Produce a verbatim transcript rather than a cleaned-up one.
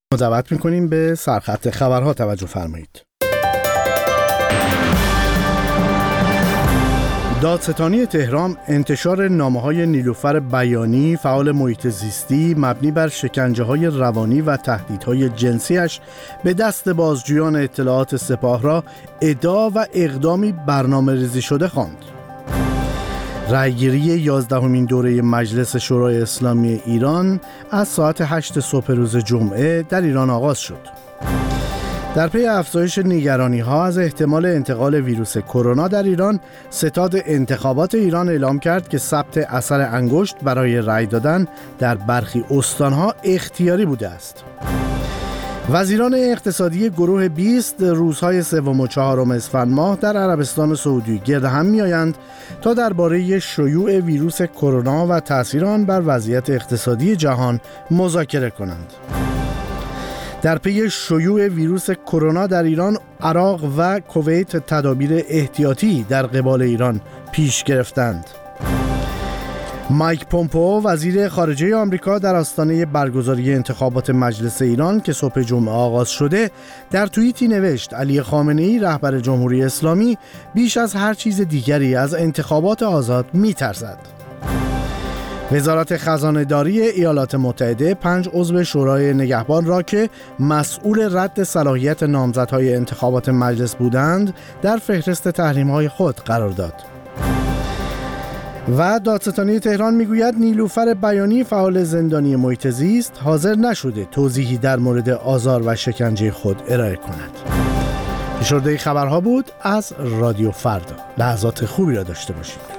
دعوت میکنیم به سرخط خبرها توجه فرمایید. دادستانی تهران انتشار نامه‌های نیلوفر بیانی فعال محیط زیستی مبنی بر شکنجه‌های روانی و تهدیدهای جنسیش به دست بازجویان اطلاعات سپاه را ادعا و اقدامی برنامه‌ریزی شده خواند. رأیگیری یازدهمین دوره مجلس شورای اسلامی ایران از ساعت هشت صبح روز جمعه در ایران آغاز شد. در پی افزایش نگرانی‌ها از احتمال انتقال ویروس کرونا در ایران، ستاد انتخابات ایران اعلام کرد که ثبت اثر انگشت برای رأی دادن در برخی استان‌ها اختیاری بوده است. وزیران اقتصادی گروه بیست روزهای سوم و چهارم اسفند ماه در عربستان سعودی گرد هم می‌آیند تا درباره شیوع ویروس کرونا و تأثیر آن بر وضعیت اقتصادی جهان مذاکره کنند. در پی شیوع ویروس کرونا در ایران، عراق و کویت تدابیر احتیاطی در قبال ایران پیش گرفتند. مایک پومپئو وزیر خارجه آمریکا در آستانه برگزاری انتخابات مجلس ایران که صبح جمعه آغاز شده در توییتی نوشت علی خامنه‌ای رهبر جمهوری اسلامی بیش از هر چیز دیگری از انتخابات آزاد می‌ترسد. وزارت خزانه‌داری ایالات متحده پنج عضو شورای نگهبان را که مسئول رد صلاحیت نامزدهای انتخابات مجلس بودند در فهرست تحریم‌های خود قرار داد. و دادستانی تهران میگوید نیلوفر بیانی فعال زندانی محیط زیست حاضر نشده توضیحی در مورد آزار و شکنجه خود ارائه کند. پیش‌رفته خبرها بود از رادیو فردا. لحظات خوبی را داشته باشید.